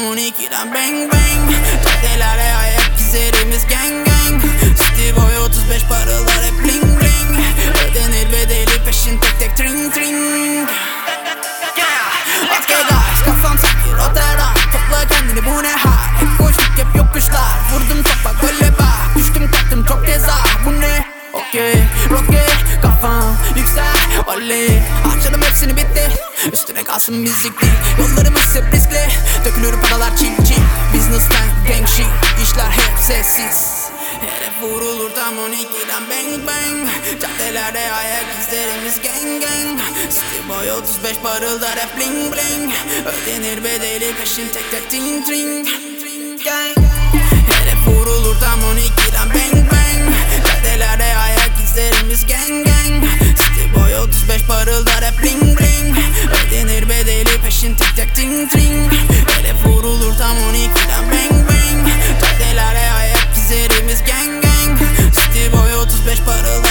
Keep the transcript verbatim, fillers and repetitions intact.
on ikiden bang bang. Caddelere ayak izlerimiz gang gang. City boy otuz beş paralar hep bling bling. Ödenir bedeli peşin tek tek tring tring. Okay guys, kafam sanki Rotterdam. Topla kendini, bu ne hal? Hep koştuk hep yokuşlar. Vurdum topa böyle bak. Düştüm kalktım çok kez ah. Bu ne? Okey, roket, kafam yüksel, oley. Harcadım hepsini, bitti. Üstüne kalsın müzikli. Yollarımız hep riskli. Dökülür paralar çil çil. Business'tan gang shit. İşler hep sessiz. Herif vurulur tam on ikiden bang bang. Caddelerde ayak izlerimiz gang gang. City boy otuz beş parıldar hep bling bling. Ödenir bedeli peşin tek tek ting ting. Gang. Herif vurulur tam on ikiden bang bang. Caddelerde ayak izlerimiz gang gang. City boy otuz beş parıldar hep bling bling. Ödenir bedeli peşin tek tek ting ting. Herif vurulur tam on ikiden bang bang. Caddelerde ayak izlerimiz gang gang. City boy otuz beş parıldar